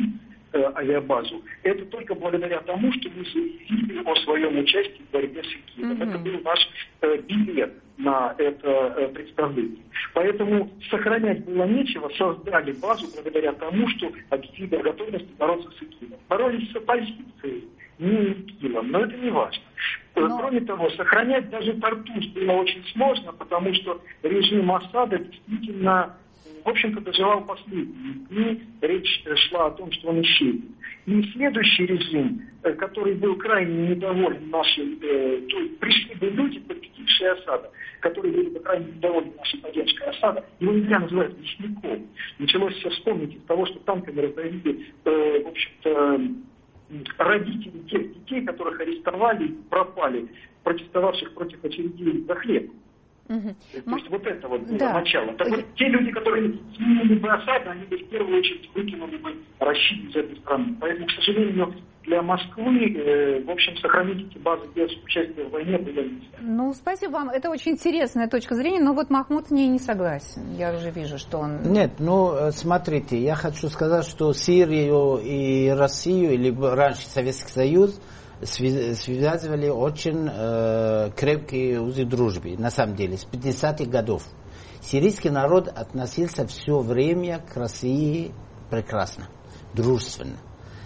э, авиабазу, это только благодаря тому, что мы заявили о своем участии в борьбе с ИГИЛом. Mm-hmm. Это был наш э, билет на это э, представление. Поэтому сохранять было нечего, создали базу благодаря тому, что объявили о готовности бороться с ИГИЛом. Боролись с оппозицией, не ИГИЛом, но это не важно. Но... Кроме того, сохранять даже Тартус было очень сложно, потому что режим Асада действительно, в общем-то, доживал последние дни. Речь шла о том, что он исчезнет. И следующий режим, который был крайне недоволен нашей... Э, то есть пришли бы люди, победившие Асада, которые были бы крайне недовольны нашей поддержкой Асада, его нельзя называть лесником. Началось все вспомнить из того, что танками раздавили, э, в общем-то, родители тех детей, которых арестовали и пропали, протестовавших против очередей за хлеб. Угу. То есть вот это вот было да. начало. Так вот, те люди, которые сменили бы Асада, они бы в первую очередь выкинули бы Россию из этой страны. Поэтому, к сожалению, для Москвы, э, в общем, сохранить эти базы без участия в войне было нельзя. Ну, спасибо вам. Это очень интересная точка зрения, но вот Махмуд с ней не согласен. Я уже вижу, что он... Нет, ну, смотрите, я хочу сказать, что Сирию и Россию, или раньше Советский Союз, связывали очень э, крепкие узы дружбы, на самом деле, с пятидесятых годов. Сирийский народ относился все время к России прекрасно, дружественно.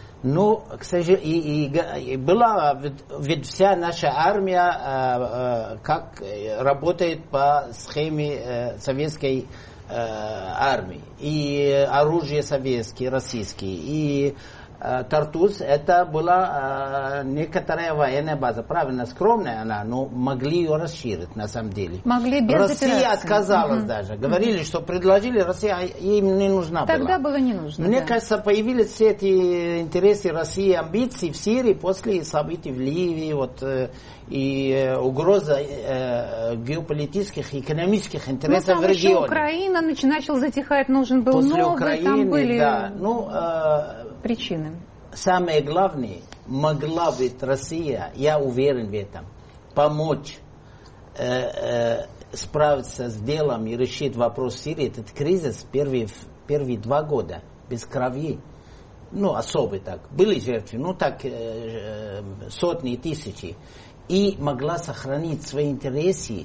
Но, к сожалению, и, и, и была, ведь, ведь вся наша армия э, э, как работает по схеме э, советской э, армии. И оружие советское, российское, и Тартус, это была э, некоторая военная база. Правильно, скромная она, но могли ее расширить на самом деле. Могли без Россия операции. отказалась угу. даже. Говорили, что предложили, Россия им не нужна Тогда была. Тогда было не нужно. Мне да. кажется, появились все эти интересы России, амбиции в Сирии после событий в Ливии, вот, э, и э, угроза э, геополитических и экономических интересов ну, в регионе. Еще Украина начала затихать, нужен был после новый, Украины, там были да. ну, э, причины. Самое главное, могла быть Россия, я уверен в этом, помочь э, э, справиться с делом и решить вопрос Сирии. Этот кризис первые, первые два года без крови, ну особо так, были жертвы, ну так э, э, сотни и тысячи, и могла сохранить свои интересы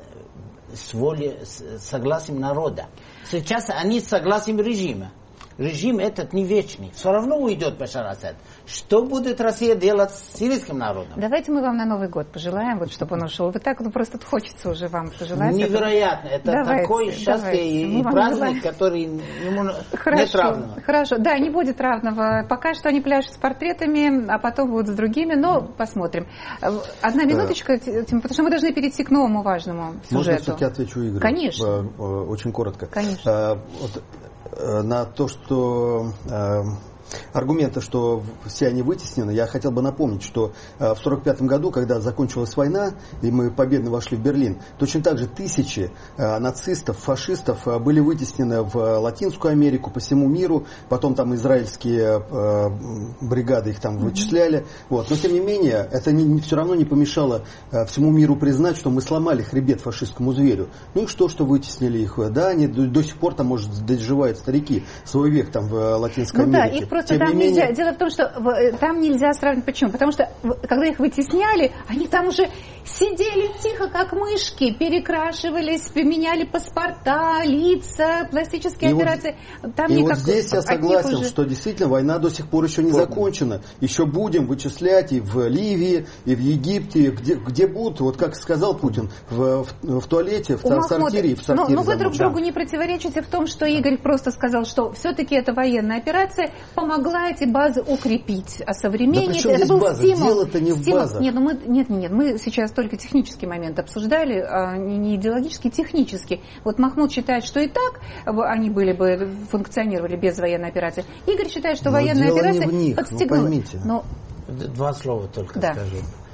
с волей, с согласием народа. Сейчас они с согласием режима. Режим этот не вечный. Все равно уйдет Башар Асад. Что будет Россия делать с сирийским народом? Давайте мы вам на Новый год пожелаем, вот, чтобы он ушел. Вот так вот просто хочется уже вам пожелать. Невероятно. Это давайте, такое счастье и, и праздник, желаем. Который ему хорошо, нет равного. Хорошо, да, не будет равного. Пока что они пляшут с портретами, а потом будут с другими, но посмотрим. Одна минуточка, Тим, потому что мы должны перейти к новому важному сюжету. Можно я все-таки отвечу Игорю? Конечно. Очень коротко. Конечно. Вот, на то, что э, аргументы, что все они вытеснены, я хотел бы напомнить, что э, в сорок пятом году, когда закончилась война, и мы победно вошли в Берлин, точно так же тысячи э, нацистов, фашистов э, были вытеснены в Латинскую Америку, по всему миру, потом там израильские э, бригады их там вычисляли. Вот. Но тем не менее, это не, все равно не помешало э, всему миру признать, что мы сломали хребет фашистскому зверю. Ну и что, что вытеснили их? Да, они до, до сих пор там, может, доживают старики свой век там в Латинской ну, Америке. Да, их просто там менее... нельзя. Дело в том, что там нельзя сравнивать. Почему? Потому что когда их вытесняли, они там уже сидели тихо, как мышки, перекрашивались, меняли паспорта, лица, пластические и операции. Вот, там и никак... вот здесь я согласен, уже... что действительно война до сих пор еще не закончена. Еще будем вычислять и в Ливии, и в Египте, где, где будут, вот как сказал Путин, в, в, в туалете, в сортире и в сортире. Но, но вы друг другу не противоречите в том, что Игорь просто сказал, что все-таки эта военная операция помогла эти базы укрепить, осовременить. Да это был база? стимул. Дело-то не в стимул. базах. Нет, ну мы, нет, нет, мы сейчас только технический момент обсуждали, а не идеологический, технический. Вот Махмуд считает, что и так они были бы, функционировали без военной операции. Игорь считает, что но военная операция них, подстегнула. Вы поймите. Но... Два слова только да. скажу.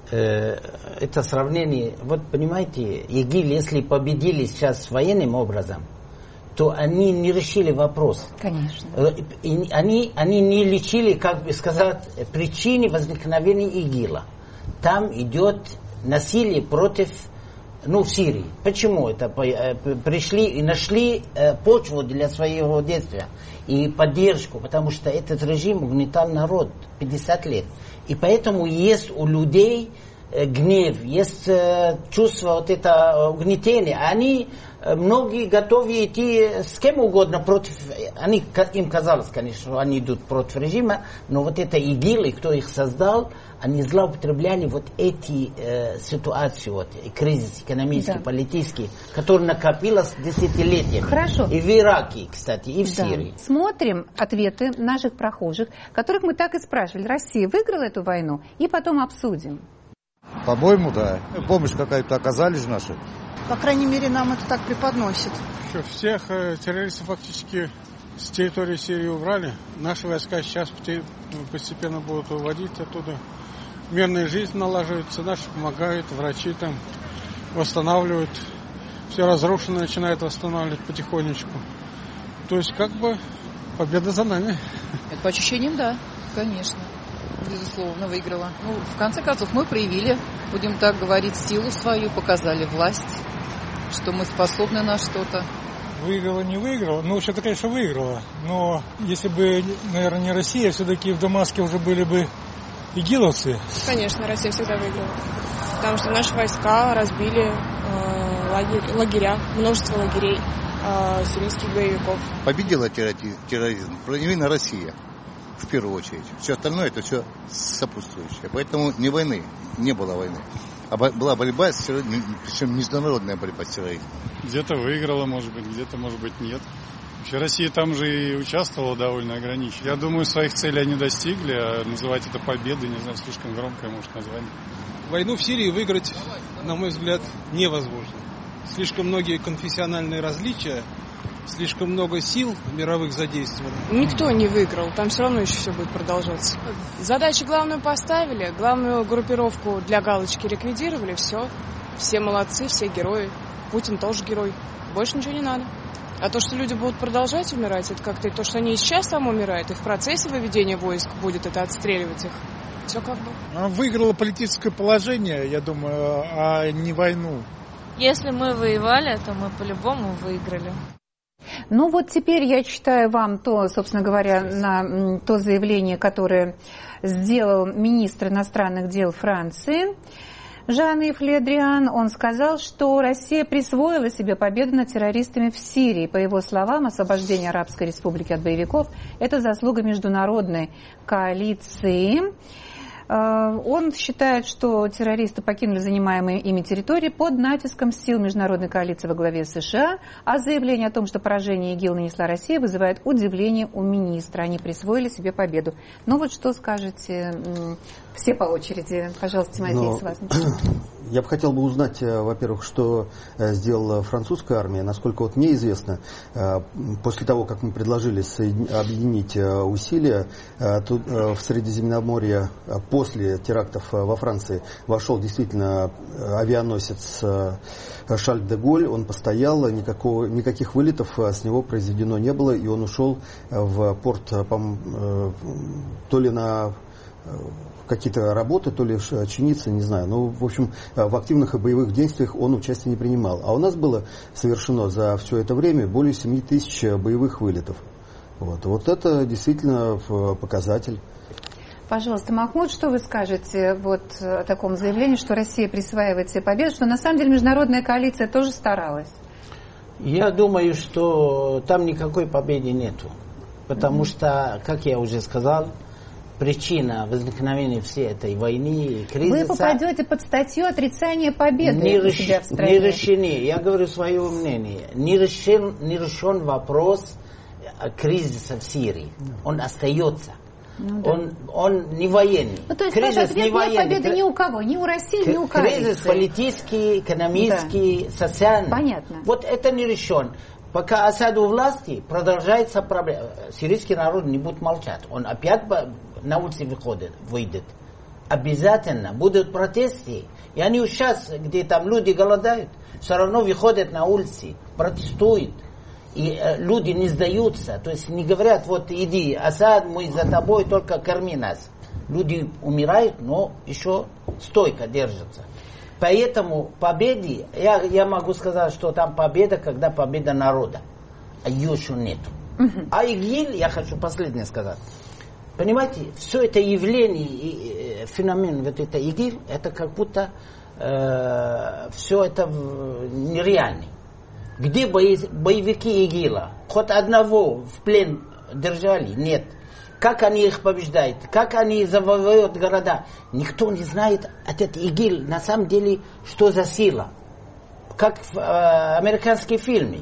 э, это сравнение, вот понимаете, ИГИЛ, если победили сейчас военным образом, то они не решили вопрос. Конечно. И они, они не лечили, как бы сказать, причины возникновения ИГИЛа. Там идет насилие против, ну, в Сирии. Почему это? Пришли и нашли почву для своего действия и поддержку, потому что этот режим угнетал народ пятьдесят лет. И поэтому есть у людей гнев, есть чувство вот это угнетения. Они многие готовы идти с кем угодно против, они, им казалось, конечно, что они идут против режима, но вот это ИГИЛ, и кто их создал, они злоупотребляли вот эти э, ситуации, вот, кризис экономический, да. политический, который накопился десятилетиями. Хорошо. И в Ираке, кстати, и в да. Сирии. Смотрим ответы наших прохожих, которых мы так и спрашивали. Россия выиграла эту войну? И потом обсудим. По-моему, да. Помощь какая-то оказались наши. По крайней мере, нам это так преподносит. Что, всех э, террористов фактически с территории Сирии убрали. Наши войска сейчас постепенно будут уводить оттуда. Мирная жизнь налаживается, наши помогают, врачи там восстанавливают. Все разрушенное начинают восстанавливать потихонечку. То есть, как бы, победа за нами. Это по ощущениям, да, конечно. Безусловно, выиграла. Ну, в конце концов, мы проявили, будем так говорить, силу свою, показали власть, что мы способны на что-то. Выиграла, не выиграла. Ну, вообще-то, конечно, выиграла. Но если бы, наверное, не Россия, все-таки в Дамаске уже были бы игиловцы. Конечно, Россия всегда выиграла. Потому что наши войска разбили э, лагерь, лагеря, множество лагерей э, сирийских боевиков. Победила терроризм. Именно Россия. В первую очередь. Все остальное это все сопутствующее. Поэтому ни войны, не было войны. А была борьба, с терроризмом, причем международная борьба с терроризмом. Где-то выиграла, может быть, где-то, может быть, нет. Вообще Россия там же и участвовала довольно ограниченно. Я думаю, своих целей они достигли, а называть это победой, не знаю, слишком громкое, может, название. Войну в Сирии выиграть, на мой взгляд, невозможно. Слишком многие конфессиональные различия, слишком много сил мировых задействовано. Никто не выиграл, там все равно еще все будет продолжаться. Задачу главную поставили, главную группировку для галочки ликвидировали, все. Все молодцы, все герои. Путин тоже герой. Больше ничего не надо. А то, что люди будут продолжать умирать, это как-то и то, что они и сейчас там умирают, и в процессе выведения войск будет это отстреливать их. Все как бы. Она выиграла политическое положение, я думаю, а не войну. Если мы воевали, то мы по-любому выиграли. Ну вот теперь я читаю вам то, собственно говоря, на то заявление, которое сделал министр иностранных дел Франции Жан-Ив Ле Дриан. Он сказал, что Россия присвоила себе победу над террористами в Сирии. По его словам, освобождение Арабской Республики от боевиков – это заслуга международной коалиции. Он считает, что террористы покинули занимаемые ими территории под натиском сил международной коалиции во главе США, а заявление о том, что поражение ИГИЛ нанесла Россия, вызывает удивление у министра. Они присвоили себе победу. Ну вот что скажете все по очереди? Пожалуйста, Тимофей, Но... с вас. Я бы хотел бы узнать, во-первых, что сделала французская армия. Насколько вот мне известно, после того, как мы предложили объединить усилия, тут в Средиземноморье после терактов во Франции вошел действительно авианосец Шарль де Голль. Он постоял, никакого, никаких вылетов с него произведено не было, и он ушел в порт то ли на какие-то работы, то ли чиниться, не знаю. Ну, в общем, в активных и боевых действиях он участия не принимал. А у нас было совершено за все это время более семи тысяч боевых вылетов. Вот, вот это действительно показатель. Пожалуйста, Махмуд, что вы скажете вот о таком заявлении, что Россия присваивает себе победу, что на самом деле международная коалиция тоже старалась? Я думаю, что там никакой победы нету. Потому mm-hmm. что, как я уже сказал, причина возникновения всей этой войны и кризиса... Вы попадете под статью отрицания победы не у реш... себя в стране. Не решены, я говорю свое мнение, не решен, не решен вопрос кризиса в Сирии. Он остается. Ну, да. он, он не военный. Ну, то есть, кризис ответ не военный. Нет победы ни у кого, ни у России, К- ни у коалиции. Кризис политический, экономический, да. социальный. Понятно. Вот это не решен. Пока Асад у власти, продолжается проблема. Сирийский народ не будет молчать. Он опять на улице выходит, выйдет. обязательно будут протесты. И они сейчас, где там люди голодают, все равно выходят на улицы, протестуют. И э, люди не сдаются. То есть не говорят, вот иди, Асад, мы за тобой, только корми нас. Люди умирают, но еще стойко держатся. Поэтому победы, я, я могу сказать, что там победа, когда победа народа. А ее еще нету. Uh-huh. А ИГИЛ, я хочу последнее сказать. Понимаете, все это явление, и, и, феномен вот это ИГИЛ, это как будто э, все это нереальный. Где бои, боевики ИГИЛа? Хоть одного в плен держали? Нет. Как они их побеждают? Как они завоевывают города? Никто не знает, этот ИГИЛ на самом деле, что за сила. Как в э, американских фильмах.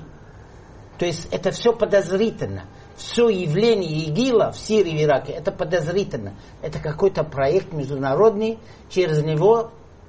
То есть это все подозрительно. Все явление ИГИЛа в Сирии и Ираке, это подозрительно. Это какой-то проект международный. Через него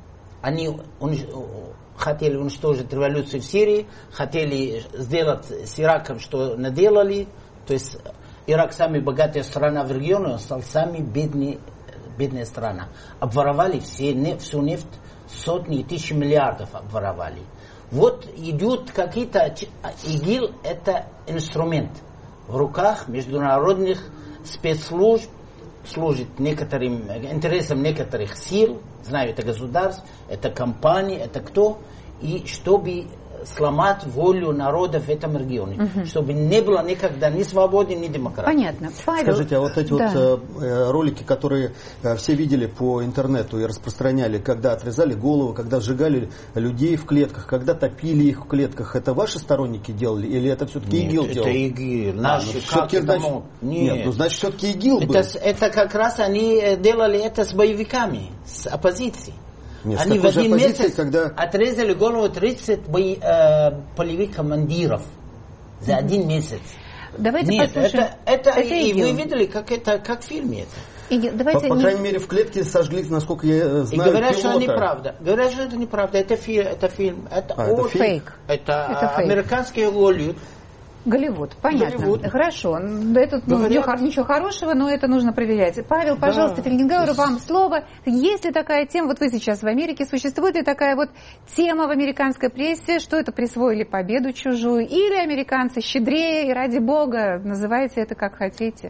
они унич... хотели уничтожить революцию в Сирии, хотели сделать с Ираком, что наделали. То есть Ирак самая богатая страна в регионе, он стал самой бедной, бедная страна. Обворовали все, не, всю нефть, сотни и тысячи миллиардов обворовали. Вот идут какие-то... ИГИЛ – это инструмент в руках международных спецслужб, служит некоторым интересам некоторых сил, знаю, это государств, это компании, это кто, и чтобы сломать волю народа в этом регионе, угу. чтобы не было никогда ни свободы, ни демократии. Понятно. Павел... Скажите, а вот эти да. вот э, ролики, которые э, все видели по интернету и распространяли, когда отрезали голову, когда сжигали людей в клетках, когда топили их в клетках, это ваши сторонники делали или это все-таки Нет, ИГИЛ это делал? ИГИЛ. А, Наши, ну, все-таки, значит, нет. нет, ну, значит, все-таки ИГИЛ был. Это, это как раз они делали это с боевиками, с оппозицией. Нет, они в один месяц когда... отрезали голову тридцать бои, э, полевых командиров за mm-hmm. один месяц. Давайте Нет, послушаем. Это, это, это и ИГИЛ. вы видели, как это, как в фильме это. И, давайте по, по не... крайней мере, в клетке сожгли, насколько я знаю, и говорят, пилота. что это неправда. Говорят, что это неправда. Это, фи, это фильм. Это, а, это фейк. Это, это фейк. Американский Голливуд. Голливуд, понятно. Голливуд. Хорошо. Это ну, ничего хорошего, но это нужно проверять. Павел, пожалуйста, да. Фельгенгауэр, вам слово. Есть ли такая тема, вот вы сейчас в Америке, существует ли такая вот тема в американской прессе, что это присвоили победу чужую, или американцы щедрее, и ради бога, называйте это как хотите?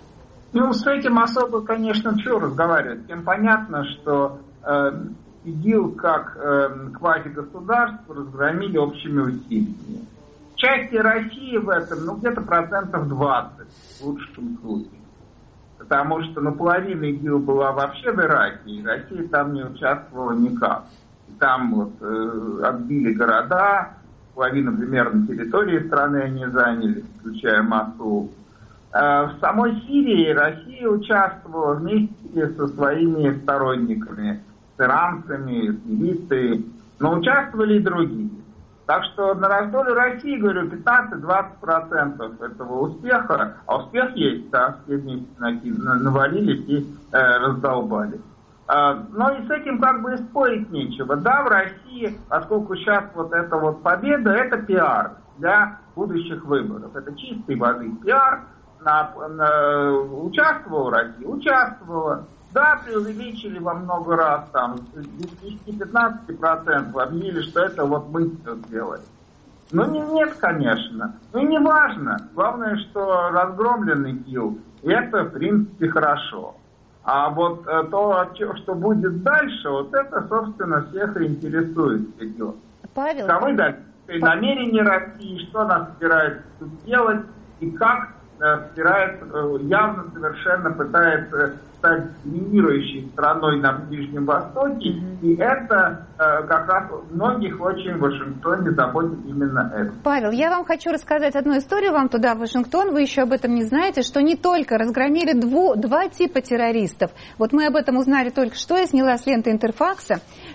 Ну, с этим особо, конечно, чего разговаривать. Всем понятно, что э, ИГИЛ как э, квазигосударство разгромили общими усилиями. Части России в этом, ну, где-то процентов двадцать, в лучшем случае. Потому что, ну, половина ИГИЛ была вообще в Ираке, и Россия там не участвовала никак. И там вот э, отбили города, половину примерно территории страны они заняли, включая Мосул. Э, в самой Сирии Россия участвовала вместе со своими сторонниками, с иранцами, с милицией, но участвовали и другие. Так что на раздоле России, говорю, пятнадцать-двадцать процентов этого успеха, а успех есть, да, все вместе навалились и э, раздолбали. А, но и с этим как бы и спорить нечего. Да, в России, поскольку сейчас вот эта вот победа, это пиар для будущих выборов. Это чистой воды пиар. На, на, участвовала Россия? Участвовала. Да, преувеличили во много раз, там, с десяти-пятнадцати процентов объявили, что это вот мы все сделали. Ну, не, нет, конечно. Ну, и не важно. Главное, что разгромленный ИГИЛ, и это, в принципе, хорошо. А вот э, то, что будет дальше, вот это, собственно, всех и интересует. Павел... Каковы дальше намерения России, что она собирается тут делать, и как э, собирается, э, явно совершенно пытается стать доминирующей страной на Ближнем Востоке, mm-hmm. и это э, как раз многих очень в Вашингтоне заботит именно это. Павел, я вам хочу рассказать одну историю вам туда, в Вашингтон, вы еще об этом не знаете, что не только разгромили дву, два типа террористов. Вот мы об этом узнали только что, я сняла с ленты Интерфакса,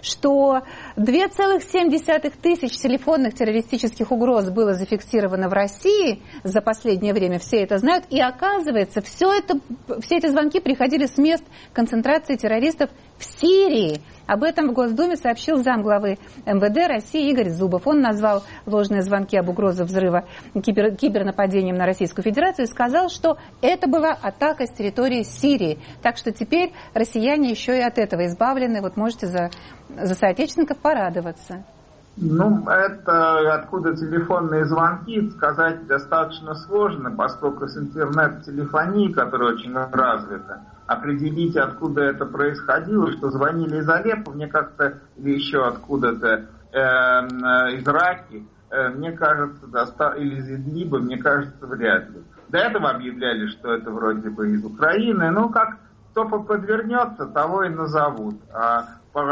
что две целых семь десятых тысяч телефонных террористических угроз было зафиксировано в России за последнее время, все это знают, и оказывается, все, это, все эти звонки приходили с с мест концентрации террористов в Сирии. Об этом в Госдуме сообщил замглавы эм вэ дэ России Игорь Зубов. Он назвал ложные звонки об угрозе взрыва кибер, кибернападением на Российскую Федерацию и сказал, что это была атака с территории Сирии. Так что теперь россияне еще и от этого избавлены. Вот можете за, за соотечественников порадоваться. Ну, это откуда телефонные звонки, сказать достаточно сложно, поскольку с интернет-телефонией, которая очень развита, определить, откуда это происходило, что звонили из Алеппо, мне как-то, или еще откуда-то э, из Раки, э, мне кажется, доста... или из Идлиба, мне кажется, вряд ли. До этого объявляли, что это вроде бы из Украины, ну, как кто подвернется, того и назовут. А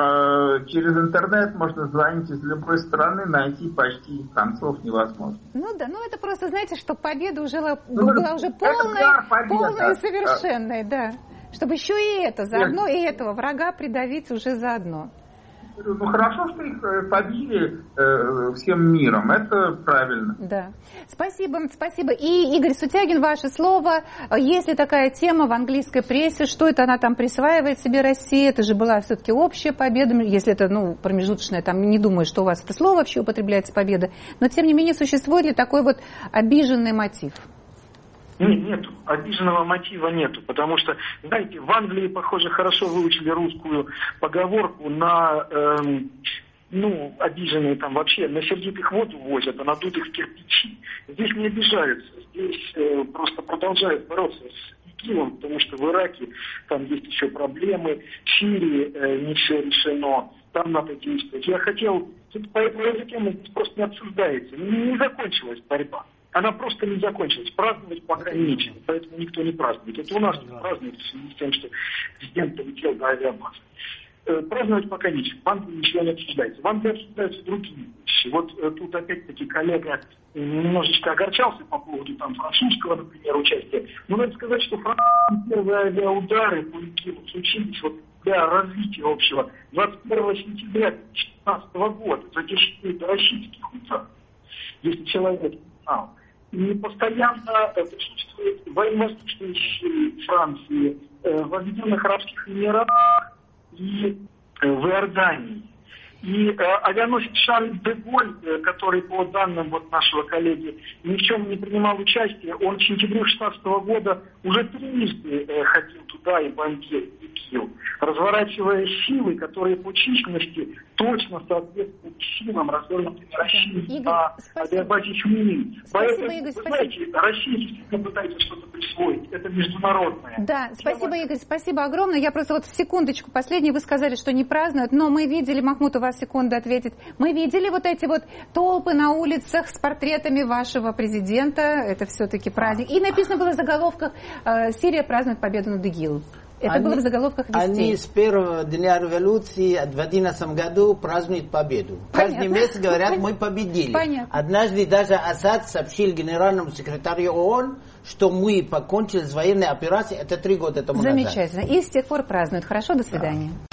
через интернет можно звонить из любой страны, найти почти концов невозможно. Ну да, ну это просто, знаете, что победа уже была, ну, была уже полная, полная и совершенная, да. Чтобы еще и это заодно, и этого врага придавить уже заодно. Ну хорошо, что их побили э, всем миром, это правильно. Да. Спасибо, спасибо. И, Игорь Сутягин, ваше слово. Есть ли такая тема в английской прессе, что это она там присваивает себе России? Это же была все-таки общая победа, если это, ну, промежуточная, там не думаю, что у вас это слово вообще употребляется, победа. Но, тем не менее, существует ли такой вот обиженный мотив? Нет, нету. Обиженного мотива нету, потому что, знаете, в Англии, похоже, хорошо выучили русскую поговорку на, эм, ну, обиженные там вообще, на сердитых воду возят, а надутых в кирпичи. Здесь не обижаются, здесь э, просто продолжают бороться с ИГИЛом, потому что в Ираке там есть еще проблемы, в Сирии э, не все решено, там надо действовать. Я хотел, по этой теме просто не обсуждается, не закончилась борьба. Она просто не закончилась. Праздновать пока нечем, поэтому никто не празднует. Это у нас не празднуют в связи с тем, что президент полетел до авиабазы. Э, праздновать пока нечем. В Англии ничего не обсуждается. В Англии обсуждаются другие вещи. Вот э, тут опять-таки коллега немножечко огорчался по поводу там французского, например, участия. Но надо сказать, что французские первые авиаудары по ИГИЛу случились вот для развития общего двадцать первого сентября две тысячи шестнадцатого года. Задержали российских ударов. Если человек не знал. И постоянно присутствуют военно-воздушные силы Франции, в Объединенных Арабских Эмиратах и в Иордании. И авианосец Шарль де Голль, который, по данным вот нашего коллеги, ни в чем не принимал участие, он в сентябре две тысячи шестнадцатого года уже трижды ходил туда и бомбил ИГИЛ, разворачивая силы, которые по численности точно соответствуют силам, развернутым Россией на авиабазе Хмеймим. Поэтому, Игорь, вы знаете, Россия действительно пытается что-то присвоить. Это международное. Да, спасибо, Игорь, спасибо огромное. Я просто вот в секундочку последнюю, вы сказали, что не празднуют, но мы видели, Махмуд, у вас секунду ответить, мы видели вот эти вот толпы на улицах с портретами вашего президента, это все-таки праздник. И написано было в заголовках «Сирия празднует победу над ИГИЛ». Это они, было в заголовках вестей. Они с первого дня революции в две тысячи одиннадцатом году празднуют победу. Понятно. Каждый месяц говорят, мы победили. Понятно. Однажды даже Асад сообщил генеральному секретарю ООН, что мы покончили с военной операцией. Это три года тому назад. Замечательно. И с тех пор празднуют. Хорошо, до свидания. Да.